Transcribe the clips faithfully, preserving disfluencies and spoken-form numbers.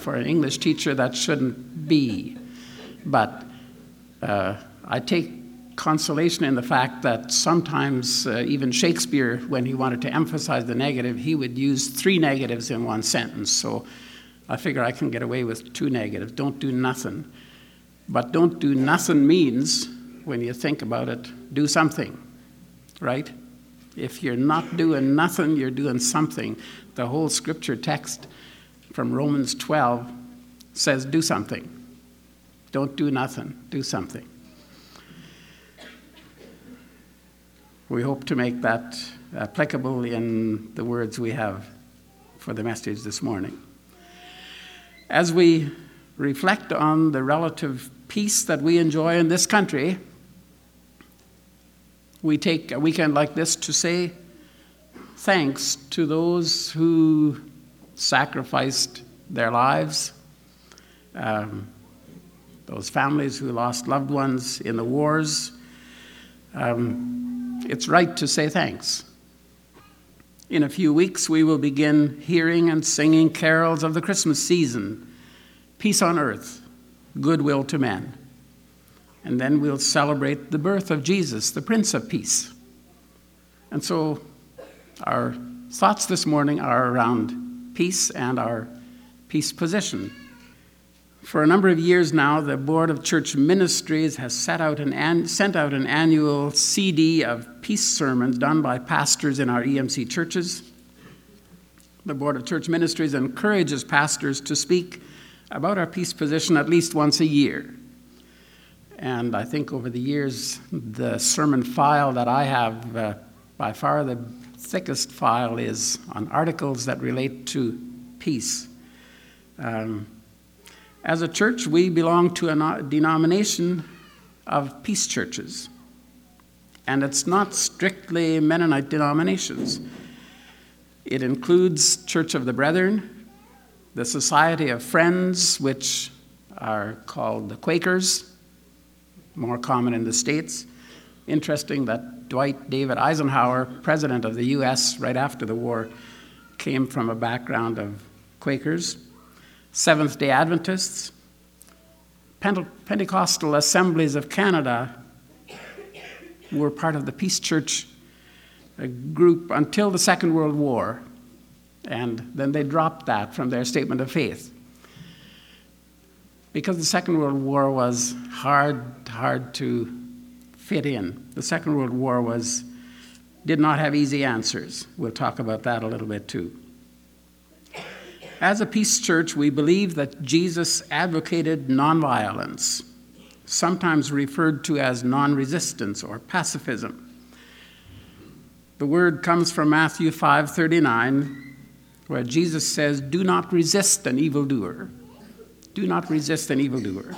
for an English teacher, that shouldn't be. But uh, I take consolation in the fact that sometimes uh, even Shakespeare, when he wanted to emphasize the negative, he would use three negatives in one sentence. So I figure I can get away with two negatives. Don't do nothing. But don't do nothing means, when you think about it, do something, right? If you're not doing nothing, you're doing something. The whole scripture text from Romans twelve says do something. Don't do nothing, do something. We hope to make that applicable in the words we have for the message this morning. As we reflect on the relative peace that we enjoy in this country, we take a weekend like this to say thanks to those who sacrificed their lives, um, those families who lost loved ones in the wars. Um, It's right to say thanks. In a few weeks, we will begin hearing and singing carols of the Christmas season, peace on earth, goodwill to men. And then we'll celebrate the birth of Jesus, the Prince of Peace. And so our thoughts this morning are around peace and our peace position. For a number of years now, the Board of Church Ministries has set out an an, sent out an annual C D of peace sermons done by pastors in our E M C churches. The Board of Church Ministries encourages pastors to speak about our peace position at least once a year. And I think over the years, the sermon file that I have, uh, by far the thickest file, is on articles that relate to peace. Um, As a church, we belong to a denomination of peace churches. And it's not strictly Mennonite denominations. It includes Church of the Brethren, the Society of Friends, which are called the Quakers, more common in the States. Interesting that Dwight David Eisenhower, president of the U S right after the war, came from a background of Quakers. Seventh-day Adventists, Pente- Pentecostal Assemblies of Canada were part of the Peace Church group until the Second World War, and then they dropped that from their statement of faith. Because the Second World War was hard, hard to fit in. The Second World War was did not have easy answers. We'll talk about that a little bit too. As a peace church, we believe that Jesus advocated nonviolence, sometimes referred to as non-resistance or pacifism. The word comes from Matthew five thirty-nine, where Jesus says, "Do not resist an evildoer. Do not resist an evildoer."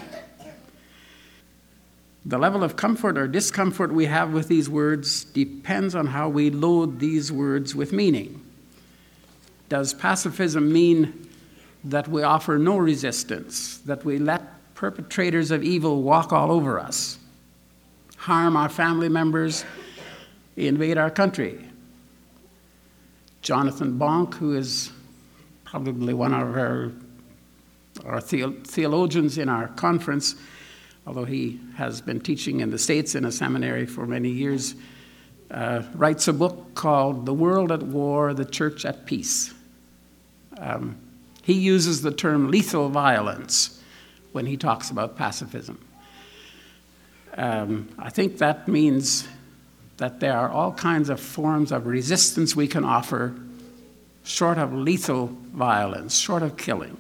The level of comfort or discomfort we have with these words depends on how we load these words with meaning. Does pacifism mean that we offer no resistance, that we let perpetrators of evil walk all over us, harm our family members, invade our country? Jonathan Bonk, who is probably one of our, our theologians in our conference, although he has been teaching in the States in a seminary for many years, uh, writes a book called The World at War, the Church at Peace. Um, he uses the term lethal violence when he talks about pacifism. Um, I think that means that there are all kinds of forms of resistance we can offer short of lethal violence, short of killing.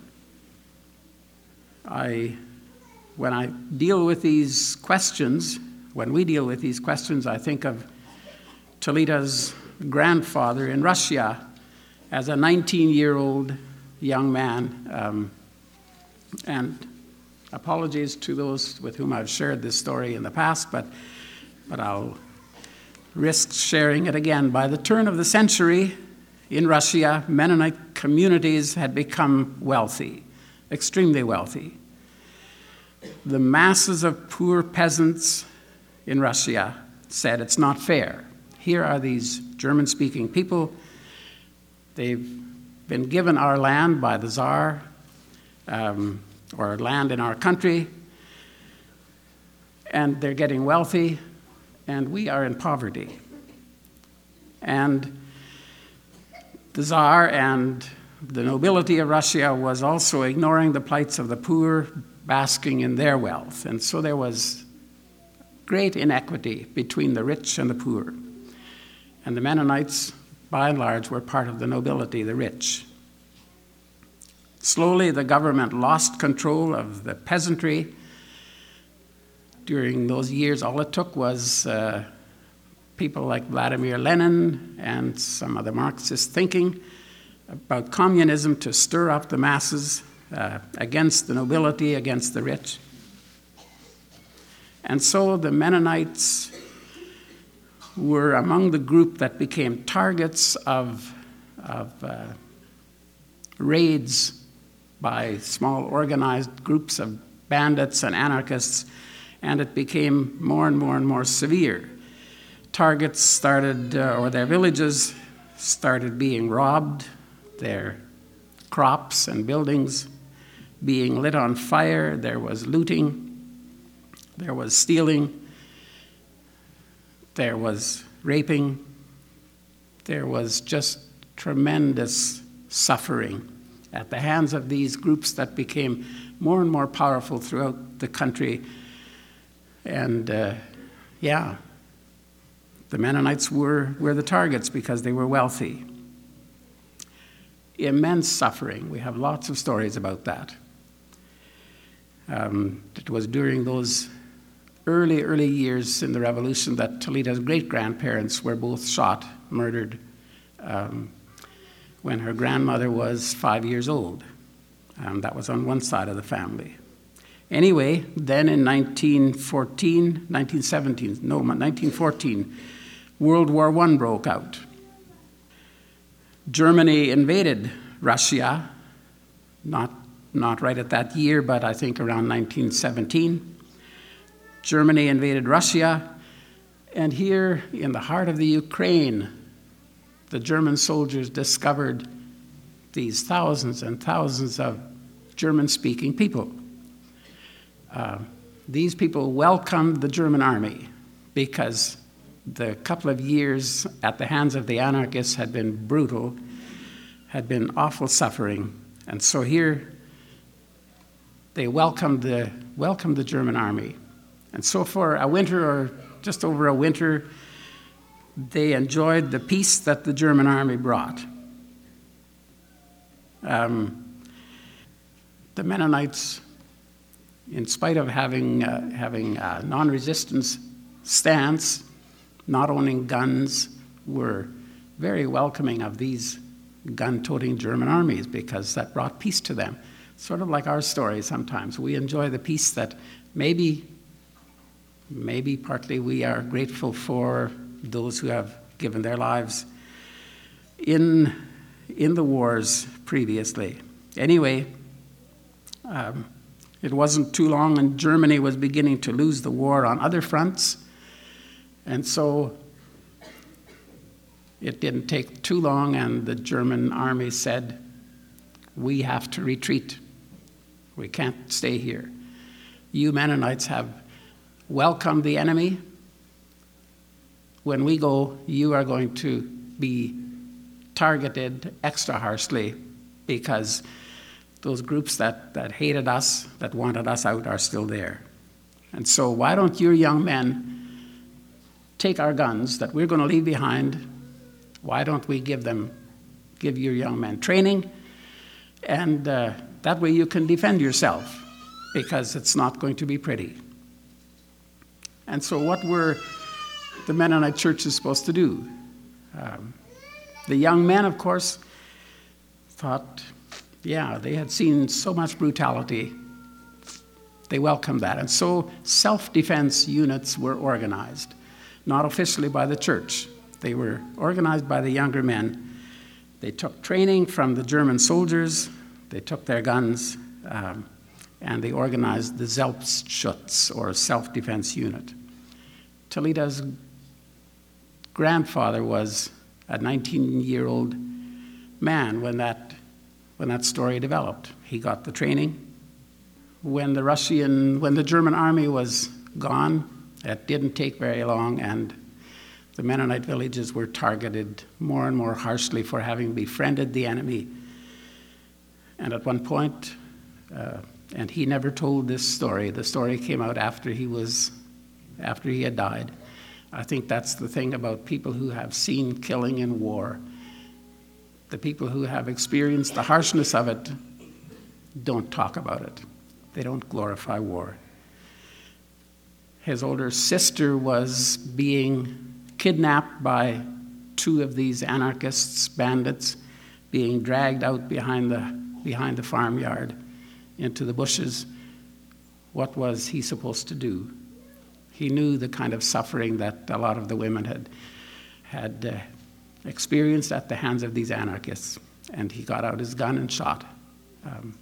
I, when I deal with these questions, when we deal with these questions, I think of Talita's grandfather in Russia as a nineteen-year-old young man. Um, and apologies to those with whom I've shared this story in the past, but, but I'll risk sharing it again. By the turn of the century in Russia, Mennonite communities had become wealthy, extremely wealthy. The masses of poor peasants in Russia said, "It's not fair. Here are these German-speaking people. They've been given our land by the Tsar. um, or land in our country, and they're getting wealthy, and we are in poverty. And the Tsar and the nobility of Russia was also ignoring the plights of the poor, basking in their wealth. And so there was great inequity between the rich and the poor. And the Mennonites, by and large, were part of the nobility, the rich. Slowly, the government lost control of the peasantry. During those years, all it took was uh, people like Vladimir Lenin and some of the Marxist thinking about communism to stir up the masses uh, against the nobility, against the rich. And so the Mennonites were among the group that became targets of, of uh, raids by small organized groups of bandits and anarchists, and it became more and more and more severe. Targets started, uh, or their villages started being robbed, their crops and buildings being lit on fire. There was looting, there was stealing, there was raping, there was just tremendous suffering at the hands of these groups that became more and more powerful throughout the country. And uh, yeah, the Mennonites were, were the targets because they were wealthy. Immense suffering. We have lots of stories about that. Um, it was during those early, early years in the Revolution that Toleda's great-grandparents were both shot, murdered, um, when her grandmother was five years old. Um, that was on one side of the family. Anyway, then in nineteen fourteen, nineteen seventeen, no, nineteen fourteen, World War One broke out. Germany invaded Russia, not, not right at that year, but I think around nineteen seventeen. Germany invaded Russia, and here in the heart of the Ukraine, the German soldiers discovered these thousands and thousands of German-speaking people. Uh, these people welcomed the German army because the couple of years at the hands of the anarchists had been brutal, had been awful suffering. And so here they welcomed the, welcomed the German army. And so for a winter, or just over a winter, they enjoyed the peace that the German army brought. Um, the Mennonites, in spite of having, uh, having a non-resistance stance, not owning guns, were very welcoming of these gun-toting German armies because that brought peace to them. Sort of like our story sometimes. We enjoy the peace that maybe, maybe partly we are grateful for those who have given their lives in, in the wars previously. Anyway, um, it wasn't too long and Germany was beginning to lose the war on other fronts. And so it didn't take too long and the German army said, we have to retreat. We can't stay here. You Mennonites have welcomed the enemy. When we go, you are going to be targeted extra harshly because those groups that, that hated us, that wanted us out, are still there. And so why don't your young men take our guns that we're going to leave behind? Why don't we give them, give your young men training? And uh, that way you can defend yourself because it's not going to be pretty. And so what were the Mennonite churches supposed to do? Um, the young men, of course, thought, yeah, they had seen so much brutality. They welcomed that. And so self-defense units were organized, not officially by the church. They were organized by the younger men. They took training from the German soldiers. They took their guns, um, and they organized the Selbstschutz, or self-defense unit. Toleda's grandfather was a nineteen-year-old man when that when that story developed. He got the training. When the Russian, when the German army was gone, it didn't take very long, and the Mennonite villages were targeted more and more harshly for having befriended the enemy. And at one point, uh, and he never told this story. The story came out after he was, after he had died. I think that's the thing about people who have seen killing in war. The people who have experienced the harshness of it don't talk about it. They don't glorify war. His older sister was being kidnapped by two of these anarchists, bandits, being dragged out behind the, behind the farmyard into the bushes. What was he supposed to do? He knew the kind of suffering that a lot of the women had, had uh, experienced at the hands of these anarchists, and he got out his gun and shot. Um,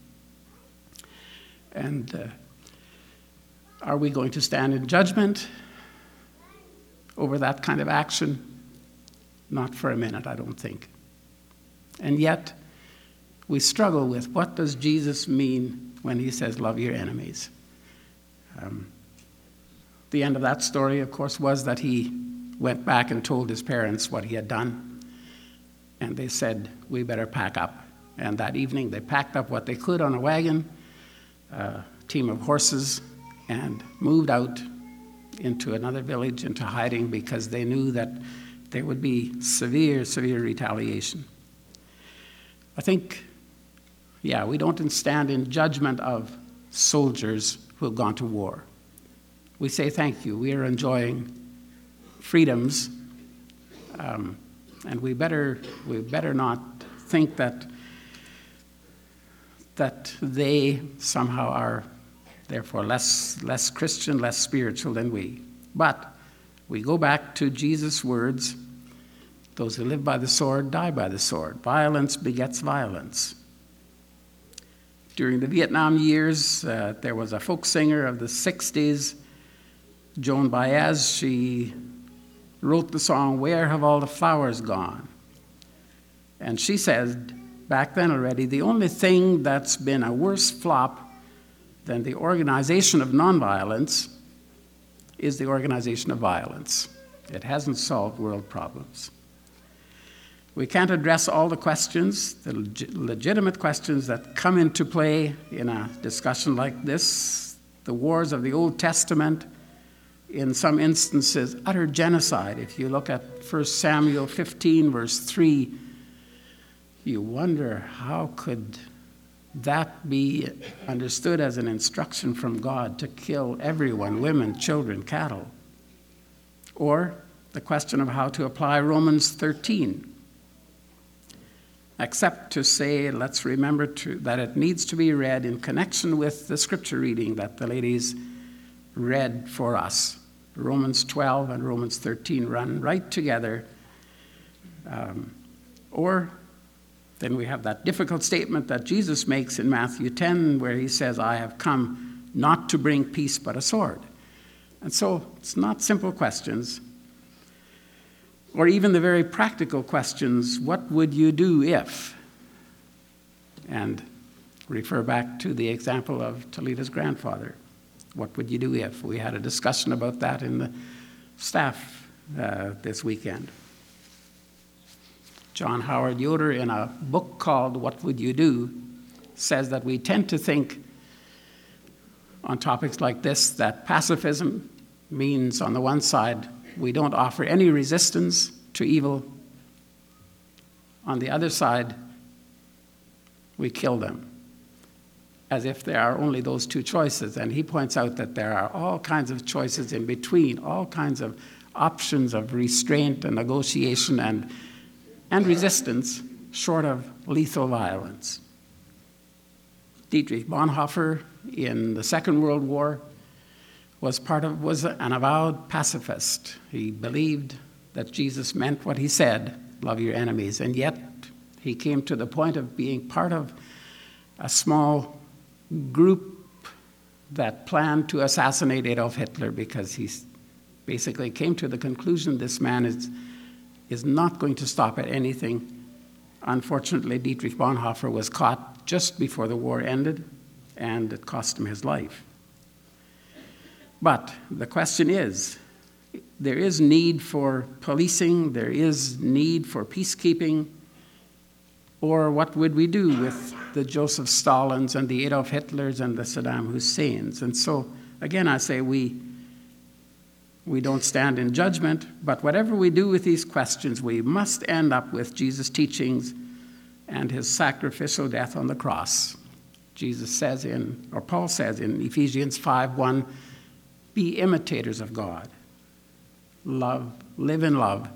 and uh, are we going to stand in judgment over that kind of action? Not for a minute, I don't think. And yet, we struggle with, what does Jesus mean when he says, love your enemies? Um, the end of that story, of course, was that he went back and told his parents what he had done. And they said, we better pack up. And that evening, they packed up what they could on a wagon, a team of horses, and moved out into another village, into hiding, because they knew that there would be severe, severe retaliation. I think, yeah, we don't stand in judgment of soldiers who have gone to war. We say thank you. We are enjoying freedoms, um, and we better we better not think that that they somehow are therefore less less Christian, less spiritual than we. But we go back to Jesus' words: those who live by the sword die by the sword. Violence begets violence. During the Vietnam years, uh, there was a folk singer of the sixties, Joan Baez. She wrote the song, Where Have All the Flowers Gone? And she said, back then already, the only thing that's been a worse flop than the organization of nonviolence is the organization of violence. It hasn't solved world problems. We can't address all the questions, the leg- legitimate questions that come into play in a discussion like this. The wars of the Old Testament, in some instances, utter genocide. If you look at First Samuel fifteen, verse three, you wonder, how could that be understood as an instruction from God to kill everyone, women, children, cattle? Or the question of how to apply Romans thirteen. Except to say, let's remember to, that it needs to be read in connection with the scripture reading that the ladies read for us. Romans twelve and Romans thirteen run right together. Um, or then we have that difficult statement that Jesus makes in Matthew ten, where he says, I have come not to bring peace but a sword. And so it's not simple questions. Or even the very practical questions, what would you do if? And refer back to the example of Toledo's grandfather. What would you do if? We had a discussion about that in the staff uh, this weekend. John Howard Yoder, in a book called What Would You Do?, says that we tend to think on topics like this that pacifism means, on the one side, we don't offer any resistance to evil. On the other side, we kill them, as if there are only those two choices. And he points out that there are all kinds of choices in between, all kinds of options of restraint and negotiation and, and resistance, short of lethal violence. Dietrich Bonhoeffer, in the Second World War, was part of was an avowed pacifist. He believed that Jesus meant what he said, love your enemies, and yet he came to the point of being part of a small group that planned to assassinate Adolf Hitler, because he basically came to the conclusion this man is, is not going to stop at anything Unfortunately, Dietrich Bonhoeffer was caught just before the war ended, and it cost him his life. But the question is, there is need for policing, there is need for peacekeeping, or what would we do with the Joseph Stalins and the Adolf Hitlers and the Saddam Husseins? And so, again, I say we, we don't stand in judgment, but whatever we do with these questions, we must end up with Jesus' teachings and his sacrificial death on the cross. Jesus says in, or Paul says in Ephesians five one, be imitators of God. Love, live in love.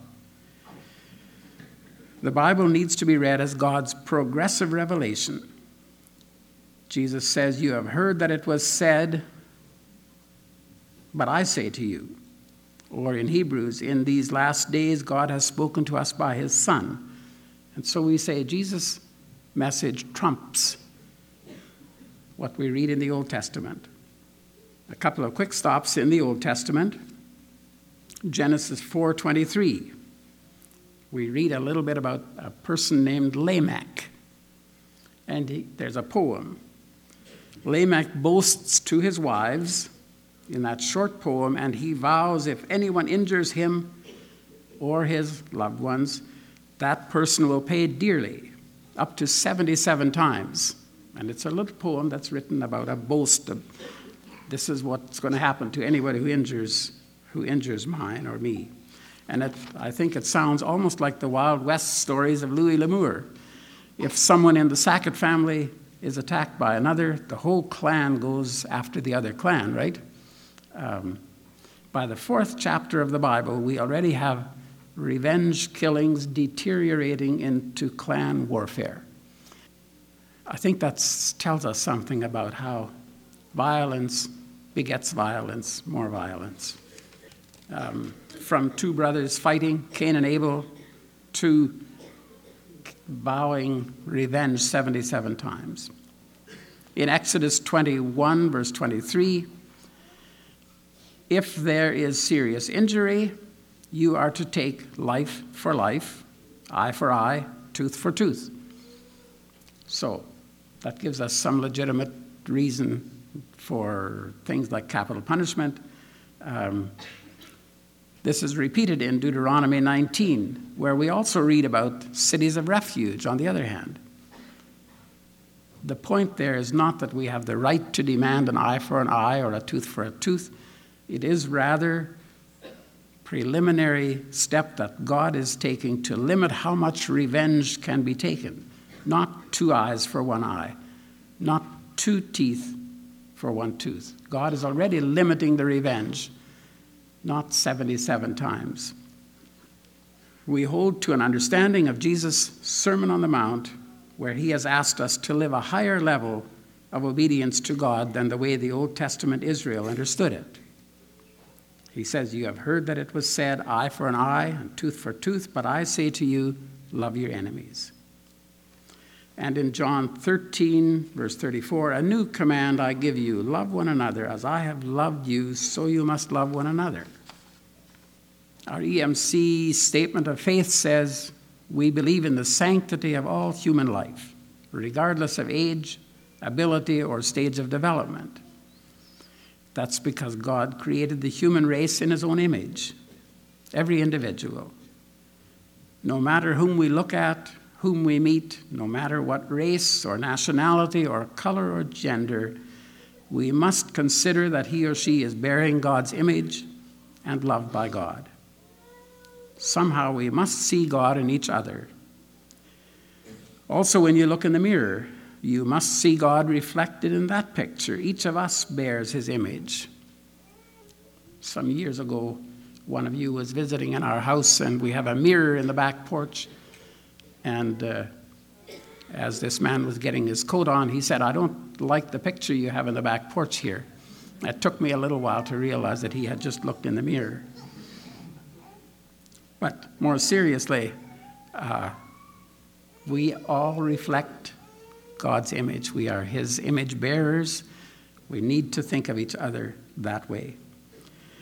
The Bible needs to be read as God's progressive revelation. Jesus says, you have heard that it was said, but I say to you. Or in Hebrews, in these last days, God has spoken to us by his Son. And so we say Jesus' message trumps what we read in the Old Testament. A couple of quick stops in the Old Testament. Genesis four twenty-three. We read a little bit about a person named Lamech. And he, there's a poem. Lamech boasts to his wives in that short poem, and he vows if anyone injures him or his loved ones, that person will pay dearly, up to seventy-seven times. And it's a little poem that's written about a boast of this is what's going to happen to anybody who injures who injures mine or me. And it, I think it sounds almost like the Wild West stories of Louis L'Amour. If someone in the Sackett family is attacked by another, the whole clan goes after the other clan, right? Um, by the fourth chapter of the Bible, we already have revenge killings deteriorating into clan warfare. I think that tells us something about how violence begets violence, more violence. Um, from two brothers fighting, Cain and Abel, to vowing revenge seventy-seven times. In Exodus twenty-one, verse twenty-three, if there is serious injury, you are to take life for life, eye for eye, tooth for tooth. So that gives us some legitimate reason for things like capital punishment. Um, This is repeated in Deuteronomy nineteen, where we also read about cities of refuge, on the other hand. The point there is not that we have the right to demand an eye for an eye or a tooth for a tooth. It is rather a preliminary step that God is taking to limit how much revenge can be taken. Not two eyes for one eye, not two teeth for one tooth. God is already limiting the revenge, not seventy-seven times. We hold to an understanding of Jesus' Sermon on the Mount, where he has asked us to live a higher level of obedience to God than the way the Old Testament Israel understood it. He says, you have heard that it was said, eye for an eye and tooth for tooth, but I say to you, love your enemies. And in John thirteen, verse thirty-four, a new command I give you, love one another. As I have loved you, so you must love one another. Our E M C statement of faith says, we believe in the sanctity of all human life, regardless of age, ability, or stage of development. That's because God created the human race in his own image, every individual. No matter whom we look at, whom we meet, no matter what race or nationality or color or gender, we must consider that he or she is bearing God's image and loved by God. Somehow we must see God in each other. Also, when you look in the mirror, you must see God reflected in that picture. Each of us bears his image. Some years ago, one of you was visiting in our house, and we have a mirror in the back porch. And uh, as this man was getting his coat on, he said, I don't like the picture you have in the back porch here. It took me a little while to realize that he had just looked in the mirror. But more seriously, uh, we all reflect God's image. We are his image bearers. We need to think of each other that way.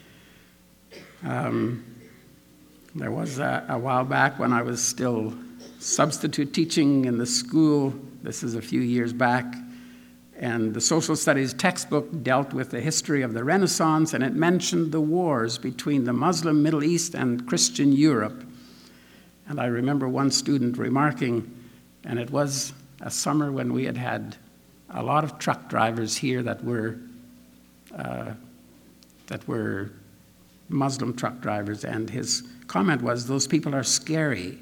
Um, there was a, a while back when I was still substitute teaching in the school. This is a few years back. And the social studies textbook dealt with the history of the Renaissance, and it mentioned the wars between the Muslim Middle East and Christian Europe. And I remember one student remarking, and it was a summer when we had had a lot of truck drivers here that were uh, that were Muslim truck drivers, and his comment was, those people are scary.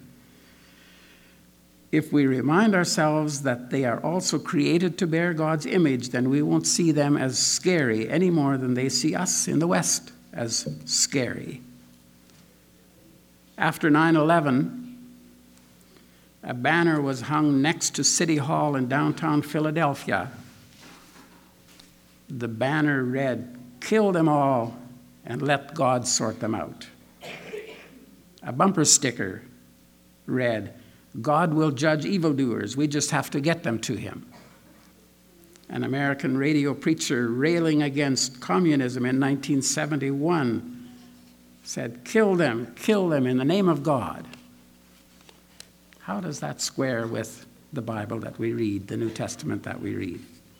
If we remind ourselves that they are also created to bear God's image, then we won't see them as scary any more than they see us in the West as scary. After nine eleven, a banner was hung next to City Hall in downtown Philadelphia. The banner read, "Kill them all and let God sort them out." A bumper sticker read, "God will judge evildoers. We just have to get them to him." An American radio preacher railing against communism in nineteen seventy-one said, "Kill them, kill them in the name of God." How does that square with the Bible that we read, the New Testament that we read?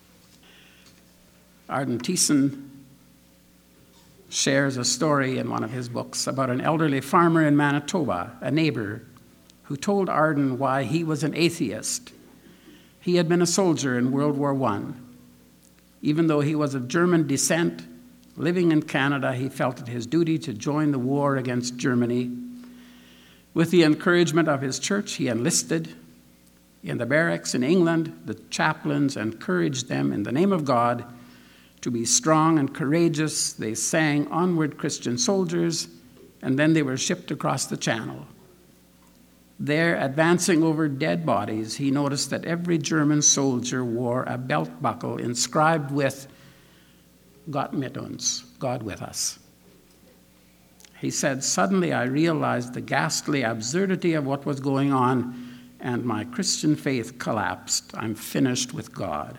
Arden Thiessen shares a story in one of his books about an elderly farmer in Manitoba, a neighbor, who told Arden why he was an atheist. He had been a soldier in World War One. Even though he was of German descent, living in Canada, he felt it his duty to join the war against Germany. With the encouragement of his church, he enlisted. In the barracks in England, the chaplains encouraged them in the name of God to be strong and courageous. They sang "Onward, Christian Soldiers," and then they were shipped across the Channel. There, advancing over dead bodies, he noticed that every German soldier wore a belt buckle inscribed with "Gott mit uns," God with us. He said, "Suddenly I realized the ghastly absurdity of what was going on, and my Christian faith collapsed. I'm finished with God."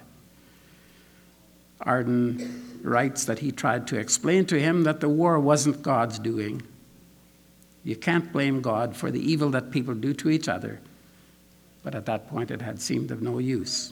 Arden writes that he tried to explain to him that the war wasn't God's doing. You can't blame God for the evil that people do to each other. But at that point, it had seemed of no use.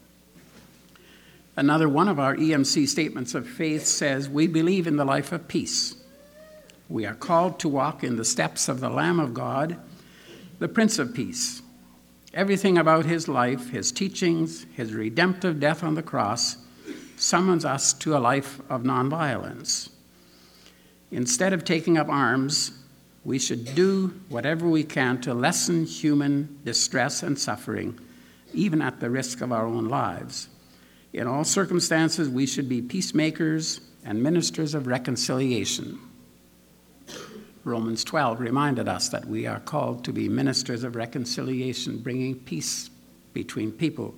Another one of our E M C statements of faith says, "We believe in the life of peace. We are called to walk in the steps of the Lamb of God, the Prince of Peace. Everything about his life, his teachings, his redemptive death on the cross, summons us to a life of nonviolence. Instead of taking up arms, we should do whatever we can to lessen human distress and suffering, even at the risk of our own lives. In all circumstances, we should be peacemakers and ministers of reconciliation." Romans twelve reminded us that we are called to be ministers of reconciliation, bringing peace between people.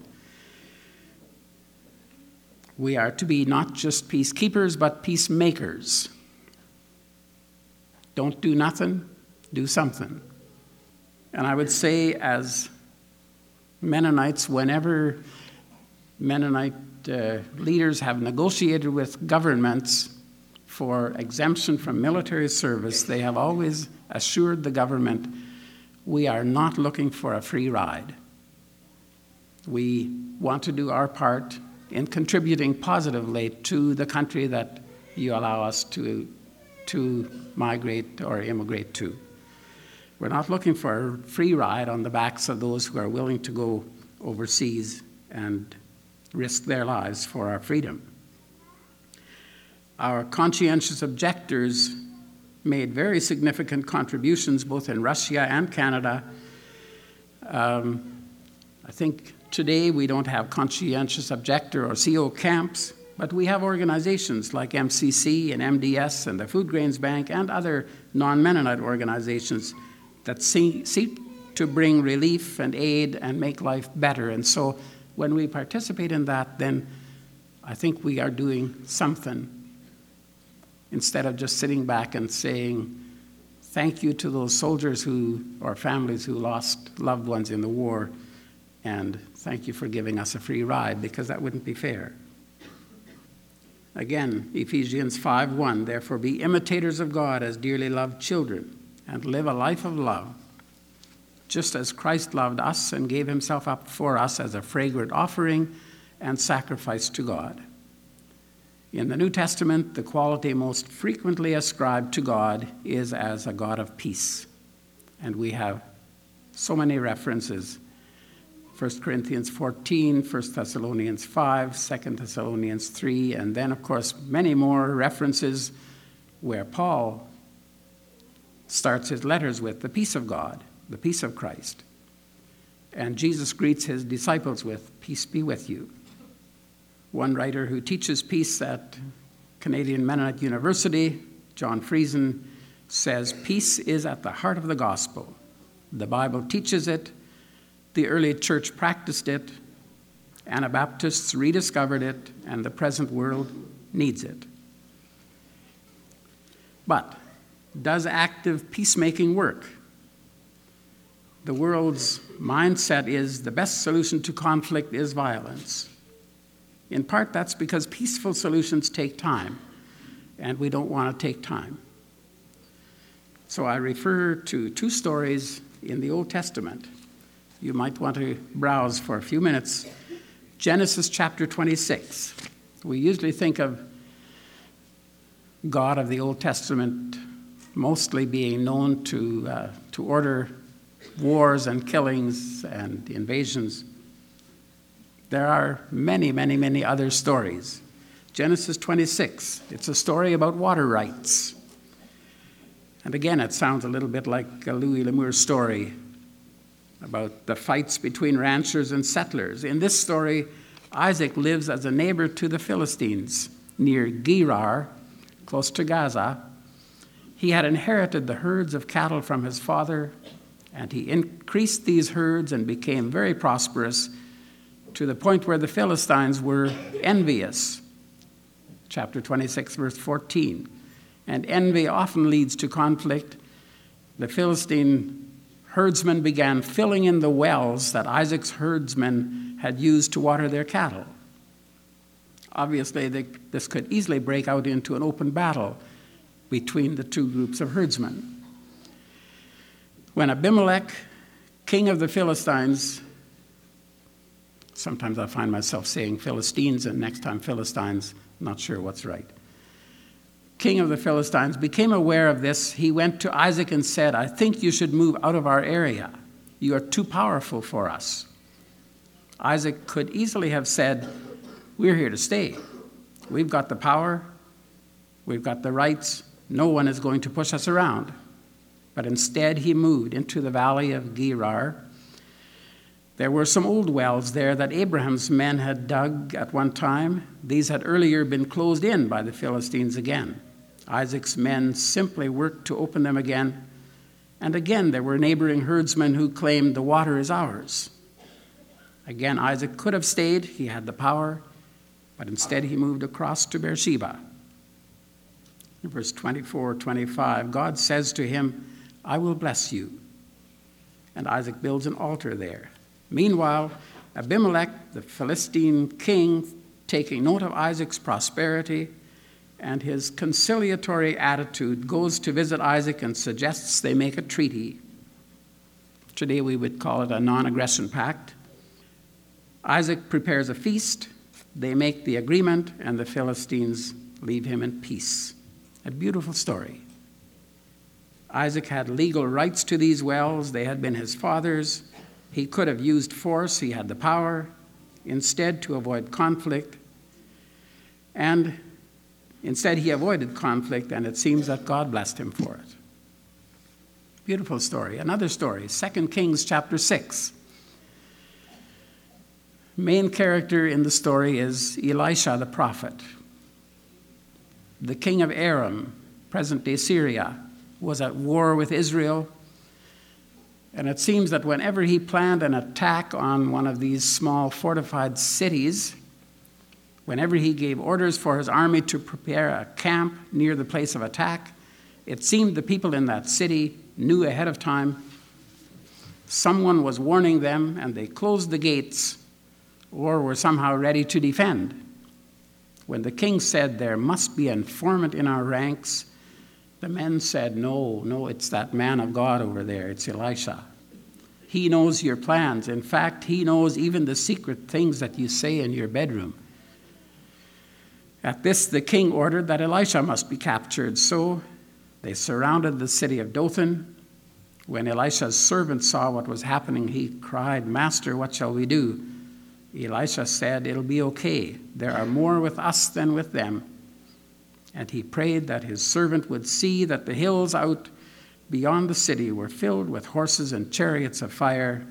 We are to be not just peacekeepers, but peacemakers. Don't do nothing, do something. And I would say, as Mennonites, whenever Mennonite uh, leaders have negotiated with governments for exemption from military service, they have always assured the government, we are not looking for a free ride. We want to do our part in contributing positively to the country that you allow us to, to migrate or immigrate to. We're not looking for a free ride on the backs of those who are willing to go overseas and risk their lives for our freedom. Our conscientious objectors made very significant contributions both in Russia and Canada. Um, I think today we don't have conscientious objector or C O camps, but we have organizations like M C C and M D S and the Food Grains Bank and other non-Mennonite organizations that see, seek to bring relief and aid and make life better. And so when we participate in that, then I think we are doing something, instead of just sitting back and saying, thank you to those soldiers who, or families who lost loved ones in the war, and thank you for giving us a free ride, because that wouldn't be fair. Again, Ephesians five one, therefore be imitators of God as dearly loved children, and live a life of love, just as Christ loved us and gave himself up for us as a fragrant offering and sacrifice to God. In the New Testament, the quality most frequently ascribed to God is as a God of peace. And we have so many references. First Corinthians fourteen, First Thessalonians five, Second Thessalonians three, and then, of course, many more references where Paul starts his letters with the peace of God, the peace of Christ. And Jesus greets his disciples with, "Peace be with you." One writer who teaches peace at Canadian Mennonite University, John Friesen, says, "Peace is at the heart of the gospel. The Bible teaches it, the early church practiced it, Anabaptists rediscovered it, and the present world needs it." But does active peacemaking work? The world's mindset is the best solution to conflict is violence. In part, that's because peaceful solutions take time, and we don't want to take time. So I refer to two stories in the Old Testament. You might want to browse for a few minutes. Genesis chapter twenty-six. We usually think of God of the Old Testament mostly being known to, uh, to order wars and killings and invasions. There are many, many, many other stories. Genesis twenty-six, it's a story about water rights. And again, it sounds a little bit like a Louis L'Amour story about the fights between ranchers and settlers. In this story, Isaac lives as a neighbor to the Philistines near Gerar, close to Gaza. He had inherited the herds of cattle from his father, and he increased these herds and became very prosperous, to the point where the Philistines were envious. Chapter twenty-six, verse fourteen. And envy often leads to conflict. The Philistine herdsmen began filling in the wells that Isaac's herdsmen had used to water their cattle. Obviously, they, this could easily break out into an open battle between the two groups of herdsmen. When Abimelech, king of the Philistines, sometimes I find myself saying Philistines and next time Philistines, not sure what's right. King of the Philistines became aware of this. He went to Isaac and said, "I think you should move out of our area. You are too powerful for us." Isaac could easily have said, "We're here to stay. We've got the power. We've got the rights. No one is going to push us around." But instead, he moved into the valley of Gerar. There were some old wells there that Abraham's men had dug at one time. These had earlier been closed in by the Philistines again. Isaac's men simply worked to open them again. And again, there were neighboring herdsmen who claimed the water is ours. Again, Isaac could have stayed. He had the power. But instead, he moved across to Beersheba. In verse twenty-four, twenty-five, God says to him, "I will bless you." And Isaac builds an altar there. Meanwhile, Abimelech, the Philistine king, taking note of Isaac's prosperity and his conciliatory attitude, goes to visit Isaac and suggests they make a treaty. Today we would call it a non-aggression pact. Isaac prepares a feast, they make the agreement, and the Philistines leave him in peace. A beautiful story. Isaac had legal rights to these wells. They had been his father's. He could have used force. He had the power. Instead, to avoid conflict. And instead, he avoided conflict, and it seems that God blessed him for it. Beautiful story. Another story, Second Kings chapter six. Main character in the story is Elisha the prophet. The king of Aram, present-day Syria, was at war with Israel. And it seems that whenever he planned an attack on one of these small fortified cities, whenever he gave orders for his army to prepare a camp near the place of attack, it seemed the people in that city knew ahead of time. Someone was warning them, and they closed the gates or were somehow ready to defend. When the king said, "There must be an informant in our ranks," the men said, no, no, it's that man of God over there. It's Elisha. He knows your plans. In fact, he knows even the secret things that you say in your bedroom. At this, the king ordered that Elisha must be captured. So they surrounded the city of Dothan. When Elisha's servant saw what was happening, he cried, "Master, what shall we do?" Elisha said, "It'll be okay. There are more with us than with them." And he prayed that his servant would see that the hills out beyond the city were filled with horses and chariots of fire.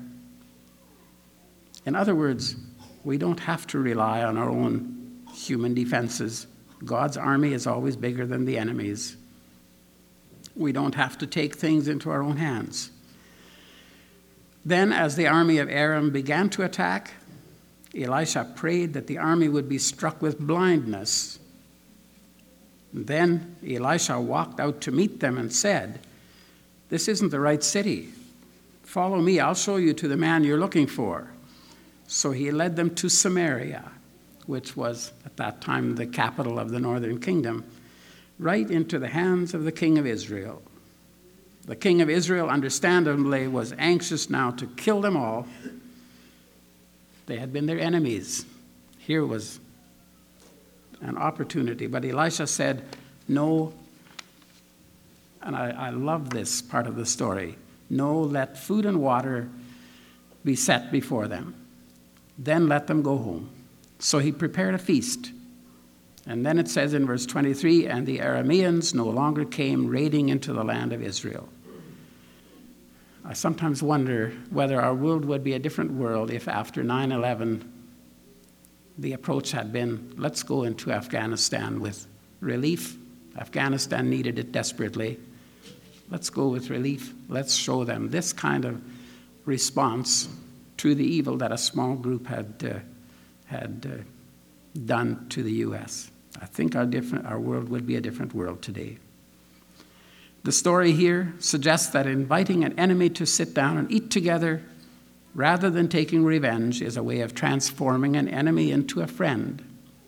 In other words, we don't have to rely on our own human defenses. God's army is always bigger than the enemy's. We don't have to take things into our own hands. Then, as the army of Aram began to attack, Elisha prayed that the army would be struck with blindness. Then Elisha walked out to meet them and said, "This isn't the right city. Follow me, I'll show you to the man you're looking for." So he led them to Samaria, which was at that time the capital of the northern kingdom, right into the hands of the king of Israel. The king of Israel, understandably, was anxious now to kill them all. They had been their enemies. Here was an opportunity. But Elisha said, "No," and I, I love this part of the story, "No, let food and water be set before them. Then let them go home." So he prepared a feast. And then it says in verse twenty-three, "And the Arameans no longer came raiding into the land of Israel." I sometimes wonder whether our world would be a different world if after nine eleven the approach had been, let's go into Afghanistan with relief. Afghanistan needed it desperately. Let's go with relief. Let's show them this kind of response to the evil that a small group had uh, had uh, done to the U S. I think our different our world would be a different world today. The story here suggests that inviting an enemy to sit down and eat together rather than taking revenge is a way of transforming an enemy into a friend.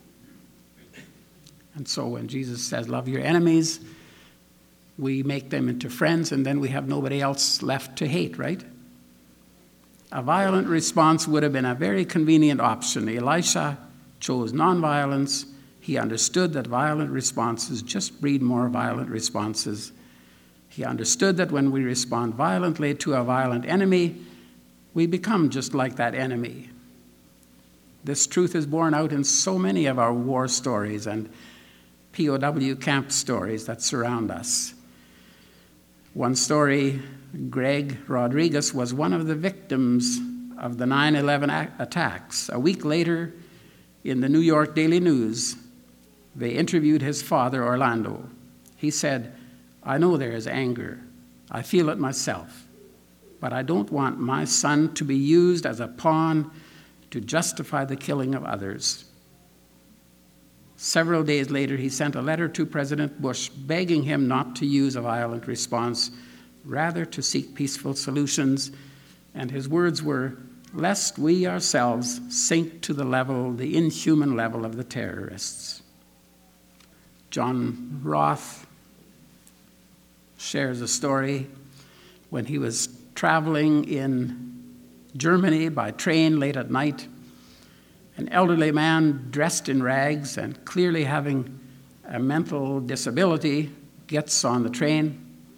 And so when Jesus says, "Love your enemies," we make them into friends, and then we have nobody else left to hate, right? A violent response would have been a very convenient option. Elisha chose nonviolence. He understood that violent responses just breed more violent responses. He understood that when we respond violently to a violent enemy, we become just like that enemy. This truth is borne out in so many of our war stories and P O W camp stories that surround us. One story, Greg Rodriguez was one of the victims of the nine eleven attacks. A week later, in the New York Daily News, they interviewed his father, Orlando. He said, "I know there is anger. I feel it myself. But I don't want my son to be used as a pawn to justify the killing of others." Several days later, he sent a letter to President Bush begging him not to use a violent response, rather to seek peaceful solutions. And his words were, "Lest we ourselves sink to the level, the inhuman level of the terrorists." John Roth shares a story when he was traveling in Germany by train late at night. An elderly man dressed in rags and clearly having a mental disability gets on the train.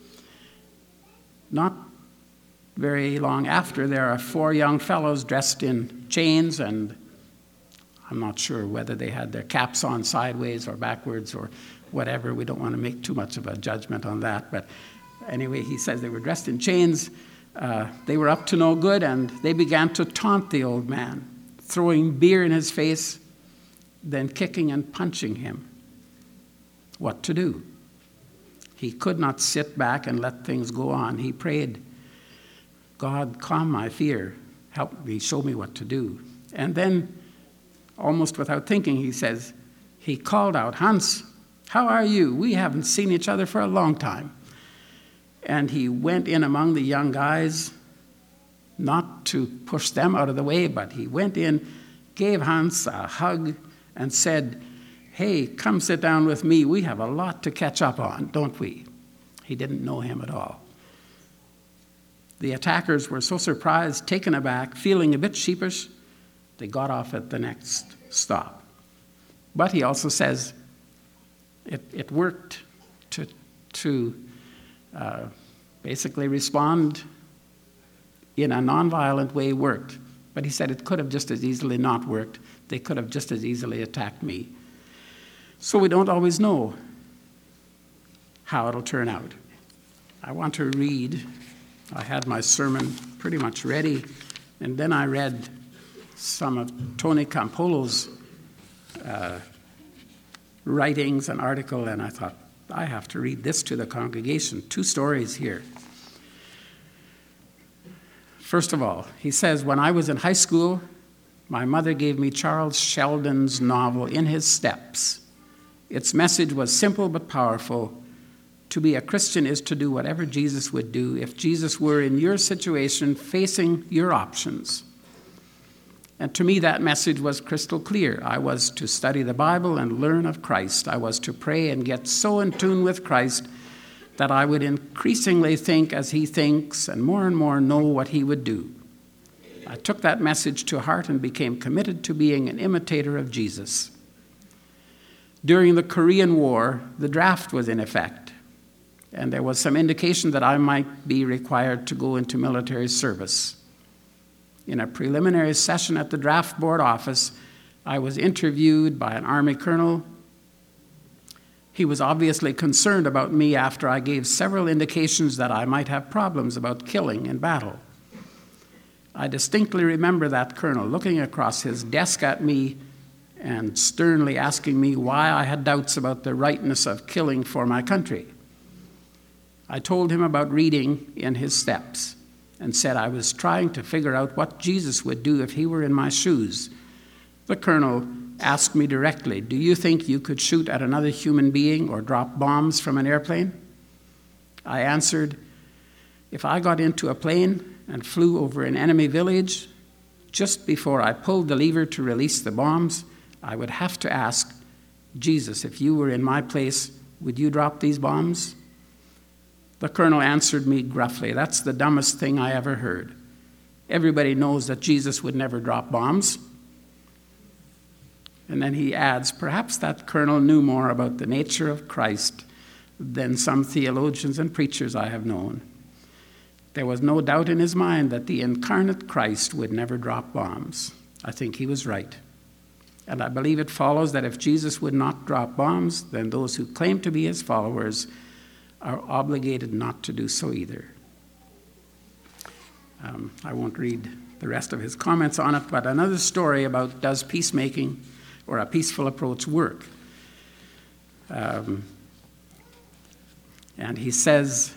Not very long after, there are four young fellows dressed in chains, and I'm not sure whether they had their caps on sideways or backwards or whatever. We don't want to make too much of a judgment on that. But anyway, he says they were dressed in chains. Uh, they were up to no good, and they began to taunt the old man, throwing beer in his face, then kicking and punching him. What to do? He could not sit back and let things go on. He prayed, "God, calm my fear. Help me, show me what to do." And then, almost without thinking, he says, he called out, "Hans, how are you? We haven't seen each other for a long time." And he went in among the young guys, not to push them out of the way, but he went in, gave Hans a hug, and said, "Hey, come sit down with me. We have a lot to catch up on, don't we?" He didn't know him at all. The attackers were so surprised, taken aback, feeling a bit sheepish, they got off at the next stop. But he also says it, it worked to, to uh, basically respond in a nonviolent way worked. But he said it could have just as easily not worked. They could have just as easily attacked me. So we don't always know how it'll turn out. I want to read, I had my sermon pretty much ready, and then I read some of Tony Campolo's uh, writings, an article, and I thought, I have to read this to the congregation. Two stories here. First of all, he says, when I was in high school, my mother gave me Charles Sheldon's novel, In His Steps. Its message was simple but powerful. To be a Christian is to do whatever Jesus would do if Jesus were in your situation, facing your options. And to me, that message was crystal clear. I was to study the Bible and learn of Christ. I was to pray and get so in tune with Christ that I would increasingly think as he thinks and more and more know what he would do. I took that message to heart and became committed to being an imitator of Jesus. During the Korean War, the draft was in effect, and there was some indication that I might be required to go into military service. In a preliminary session at the draft board office, I was interviewed by an Army colonel. He was obviously concerned about me after I gave several indications that I might have problems about killing in battle. I distinctly remember that colonel looking across his desk at me and sternly asking me why I had doubts about the rightness of killing for my country. I told him about reading In His Steps and said I was trying to figure out what Jesus would do if he were in my shoes. The colonel asked me directly, do you think you could shoot at another human being or drop bombs from an airplane? I answered, if I got into a plane and flew over an enemy village, just before I pulled the lever to release the bombs, I would have to ask, Jesus, if you were in my place, would you drop these bombs? The colonel answered me gruffly, that's the dumbest thing I ever heard. Everybody knows that Jesus would never drop bombs. And then he adds, perhaps that colonel knew more about the nature of Christ than some theologians and preachers I have known. There was no doubt in his mind that the incarnate Christ would never drop bombs. I think he was right. And I believe it follows that if Jesus would not drop bombs, then those who claim to be his followers are obligated not to do so either. Um, I won't read the rest of his comments on it, but another story about does peacemaking or a peaceful approach work? Um, and he says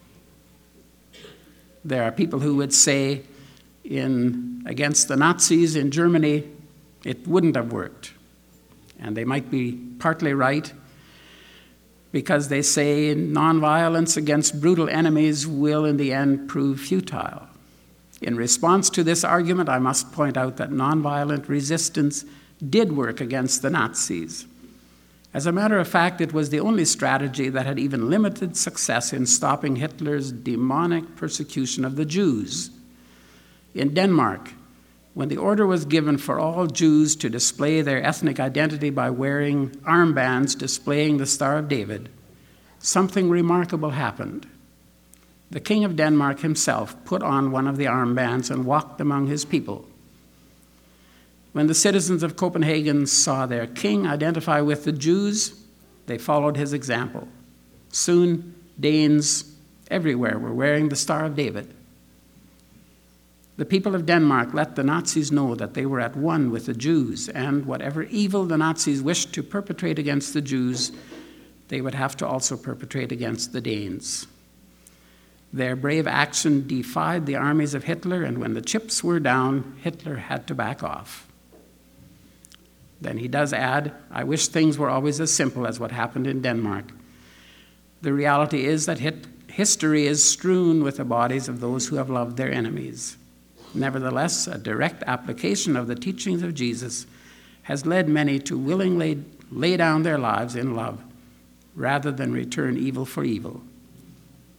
there are people who would say in against the Nazis in Germany, it wouldn't have worked. And they might be partly right, because they say nonviolence against brutal enemies will in the end prove futile. In response to this argument, I must point out that nonviolent resistance did work against the Nazis. As a matter of fact, it was the only strategy that had even limited success in stopping Hitler's demonic persecution of the Jews. In Denmark, when the order was given for all Jews to display their ethnic identity by wearing armbands displaying the Star of David, something remarkable happened. The King of Denmark himself put on one of the armbands and walked among his people. When the citizens of Copenhagen saw their king identify with the Jews, they followed his example. Soon, Danes everywhere were wearing the Star of David. The people of Denmark let the Nazis know that they were at one with the Jews, and whatever evil the Nazis wished to perpetrate against the Jews, they would have to also perpetrate against the Danes. Their brave action defied the armies of Hitler, and when the chips were down, Hitler had to back off. Then he does add, I wish things were always as simple as what happened in Denmark. The reality is that hit, history is strewn with the bodies of those who have loved their enemies. Nevertheless, a direct application of the teachings of Jesus has led many to willingly lay down their lives in love rather than return evil for evil.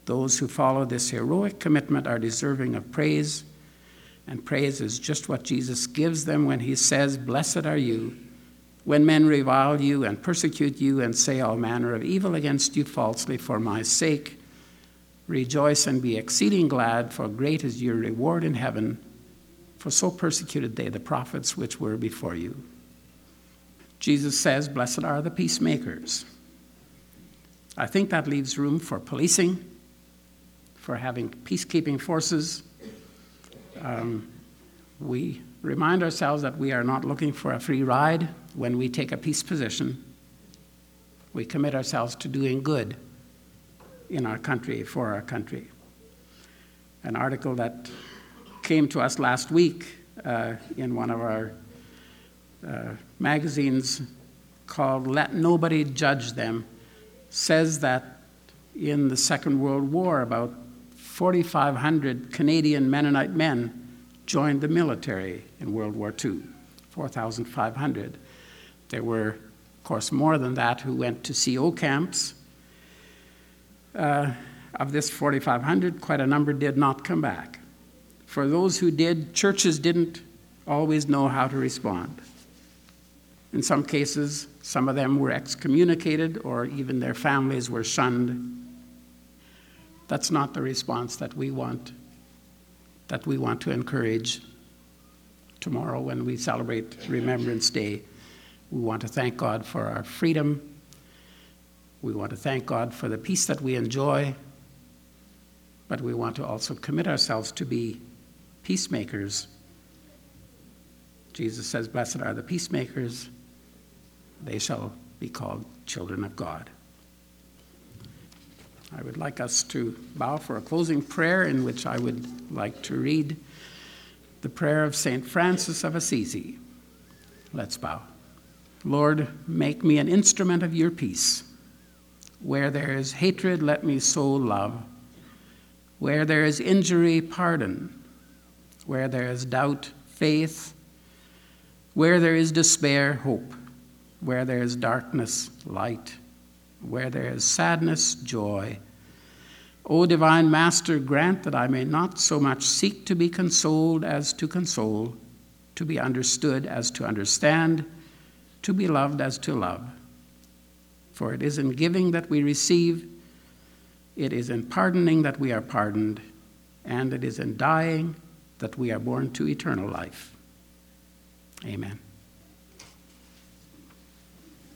Those who follow this heroic commitment are deserving of praise, and praise is just what Jesus gives them when he says, "Blessed are you, when men revile you and persecute you and say all manner of evil against you falsely for my sake. Rejoice and be exceeding glad, for great is your reward in heaven. For so persecuted they the prophets which were before you." Jesus says, "Blessed are the peacemakers." I think that leaves room for policing, for having peacekeeping forces. Um, we remind ourselves that we are not looking for a free ride when we take a peace position. We commit ourselves to doing good in our country, for our country. An article that came to us last week uh, in one of our uh, magazines called "Let Nobody Judge Them" says that in the Second World War, about forty-five hundred Canadian Mennonite men joined the military in World War Two, four thousand five hundred. There were, of course, more than that who went to C O camps. Uh, of this forty-five hundred, quite a number did not come back. For those who did, churches didn't always know how to respond. In some cases, some of them were excommunicated, or even their families were shunned. That's not the response that we want, that we want to encourage tomorrow when we celebrate Remembrance Day. We want to thank God for our freedom. We want to thank God for the peace that we enjoy, but we want to also commit ourselves to be peacemakers. Jesus says, "Blessed are the peacemakers, they shall be called children of God." I would like us to bow for a closing prayer, in which I would like to read the prayer of Saint Francis of Assisi. Let's bow. Lord, make me an instrument of your peace. Where there is hatred, let me sow love. Where there is injury, pardon. Where there is doubt, faith. Where there is despair, hope. Where there is darkness, light. Where there is sadness, joy. O divine Master, grant that I may not so much seek to be consoled as to console, to be understood as to understand, to be loved as to love. For it is in giving that we receive, it is in pardoning that we are pardoned, and it is in dying that we are born to eternal life. Amen.